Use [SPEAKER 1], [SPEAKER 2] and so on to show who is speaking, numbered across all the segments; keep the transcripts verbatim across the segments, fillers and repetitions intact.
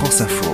[SPEAKER 1] France Info.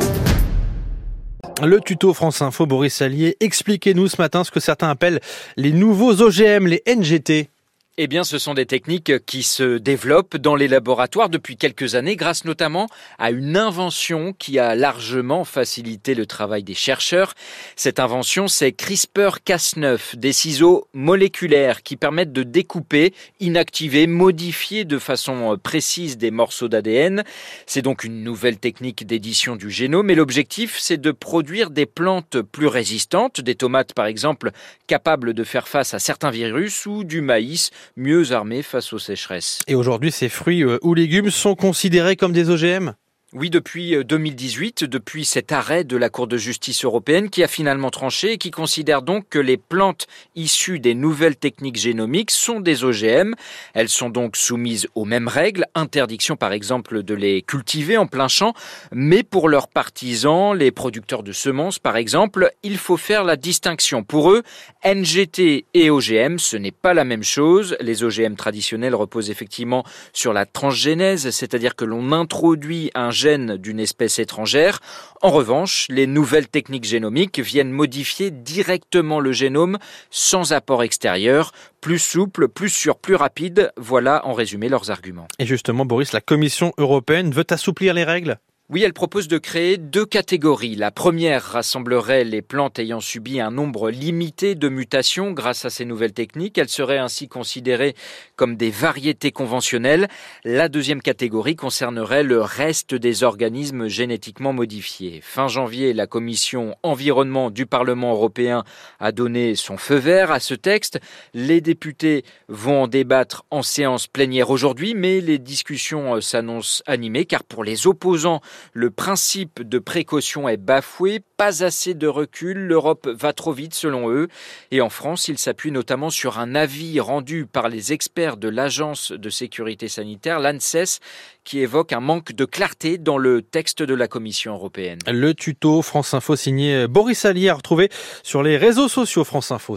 [SPEAKER 2] Le tuto France Info, Boris Allier, expliquez-nous ce matin ce que certains appellent les nouveaux O G M, les N G T.
[SPEAKER 3] Eh bien, ce sont des techniques qui se développent dans les laboratoires depuis quelques années, grâce notamment à une invention qui a largement facilité le travail des chercheurs. Cette invention, c'est CRISPR Cas neuf, des ciseaux moléculaires qui permettent de découper, inactiver, modifier de façon précise des morceaux d'A D N. C'est donc une nouvelle technique d'édition du génome et l'objectif, c'est de produire des plantes plus résistantes, des tomates par exemple, capables de faire face à certains virus ou du maïs, mieux armés face aux sécheresses.
[SPEAKER 2] Et aujourd'hui, ces fruits ou légumes sont considérés comme des O G M ?
[SPEAKER 3] Oui, depuis deux mille dix-huit, depuis cet arrêt de la Cour de justice européenne qui a finalement tranché et qui considère donc que les plantes issues des nouvelles techniques génomiques sont des O G M. Elles sont donc soumises aux mêmes règles, interdiction par exemple de les cultiver en plein champ, mais pour leurs partisans, les producteurs de semences par exemple, il faut faire la distinction. Pour eux, N G T et O G M, ce n'est pas la même chose. Les O G M traditionnels reposent effectivement sur la transgénèse, c'est-à-dire que l'on introduit un gène d'une espèce étrangère. En revanche, les nouvelles techniques génomiques viennent modifier directement le génome sans apport extérieur, plus souple, plus sûr, plus rapide. Voilà en résumé leurs arguments.
[SPEAKER 2] Et justement, Boris, la Commission européenne veut assouplir les règles ?
[SPEAKER 3] Oui, elle propose de créer deux catégories. La première rassemblerait les plantes ayant subi un nombre limité de mutations grâce à ces nouvelles techniques. Elles seraient ainsi considérées comme des variétés conventionnelles. La deuxième catégorie concernerait le reste des organismes génétiquement modifiés. Fin janvier, la Commission environnement du Parlement européen a donné son feu vert à ce texte. Les députés vont en débattre en séance plénière aujourd'hui, mais les discussions s'annoncent animées car pour les opposants, le principe de précaution est bafoué, pas assez de recul, l'Europe va trop vite selon eux. Et en France, ils s'appuient notamment sur un avis rendu par les experts de l'Agence de sécurité sanitaire, l'ANSES, qui évoque un manque de clarté dans le texte de la Commission européenne.
[SPEAKER 2] Le tuto France Info signé Boris Allier à retrouver sur les réseaux sociaux France Info.